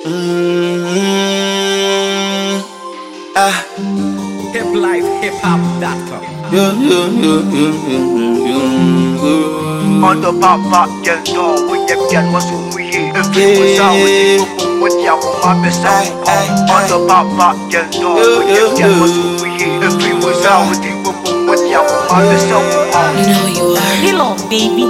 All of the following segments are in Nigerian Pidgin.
Hiplifehiphop.com. On the pop get on with the get was who we hear. If we was out with you, my best song. On the pop get on with the get was who we hear. If we was out with you, my best song. You know you are. Hello, baby.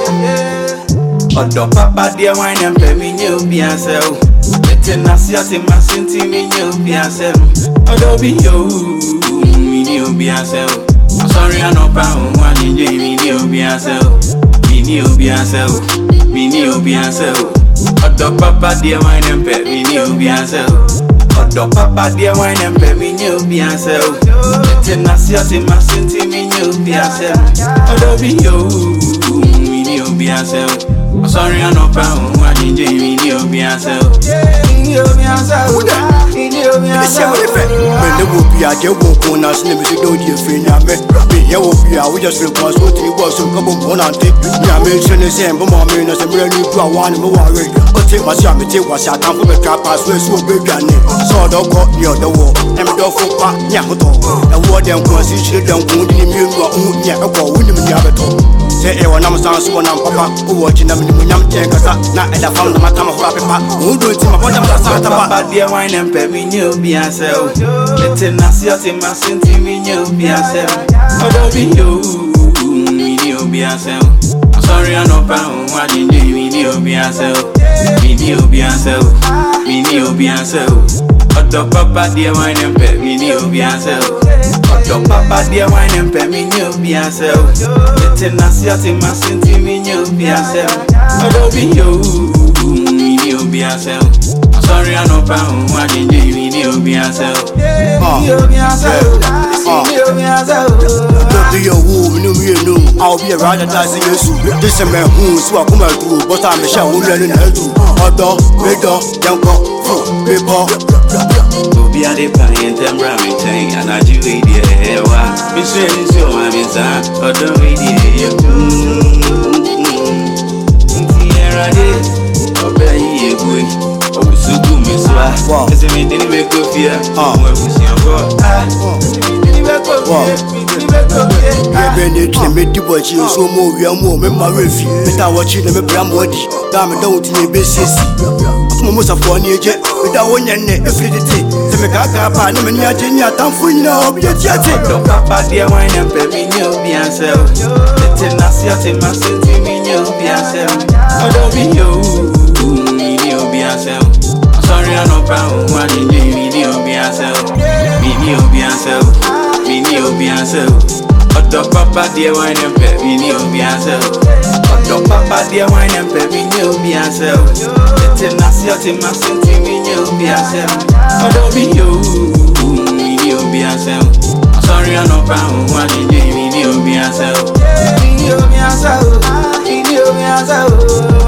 On the papa, dear wine and baby, you be yourself. Let's not see us in my sentiment, you be yourself. Adobe, you be yourself. I'm sorry, I know pound one in Jamie, you be yourself. You be yourself. You be yourself. Otto papa, dear wine and baby, you be yourself. Otto papa, dear wine and baby, you be yourself. Let's not see us in my sentiment, you be yourself. Adobe, you be yourself. I'm sorry, I know pound one in Jamie, you be yourself. You be yourself. When will be a joke on us, never to do your free Yame. You will be out, we just request what he was so come on and take Yame, the same, but my men as a brand new to one more worry. But take my sham, take what I come from a trap as well, so big and so don't go near the wall. And don't for part Yamoto. And what them was you should don't wound in you or wound yet or go with him Yabato. Say, when I'm sounds one and papa, who watching them in the Yam Jankasa, not at the found the Matama Rapper, who do it in my bottom of the papa, dear wine and baby, you be yourself. Let's not see us in my sentiment, you be yourself. Adobe, you be yourself. I'm sorry, I know pound one in Jamie, you be yourself. You be yourself. You be yourself. Otto papa, dear wine and baby, you be yourself. Otto papa, dear wine and baby, you be yourself. Let's not see us in my sentiment, you be yourself. Adobe, you be yourself. I'm sorry, I know pound one in Jamie, you be yourself. You be yourself. You be yourself. I'll be a rather dancing you. This is a man who's what come out to, but I'm a show woman and do. Otto, Redo, Yanko, people. Be a defiant and ramming thing, and I do it here. Miss Rennie, so I'm inside, or don't read it. Sierra did, obey ye, boy. Oh, so good, Miss Wa. As a man didn't make a fear. When we see your God, I made the watch you so more, we are more, my refuge. Without watching them, I'm body. Damn, don't in your business. Most of 1 year jet without one and every day. To make a car, and many are genius, I'm full of your jet. Don't papa, dear wine and baby, you be yourself. Let's not see us in my sentiment, you be yourself. Adobe, you be yourself. I'm sorry, I know pound one in Jamie, you be yourself. You be yourself. You be yourself. Otto papa, dear wine and baby, you be yourself. Otto papa, dear wine and baby, you be yourself. Let's not see us in my sentiment, you be yourself. Adobe, you be yourself. I'm sorry, I know pound one in Jamie, you be yourself. You be yourself. You be yourself.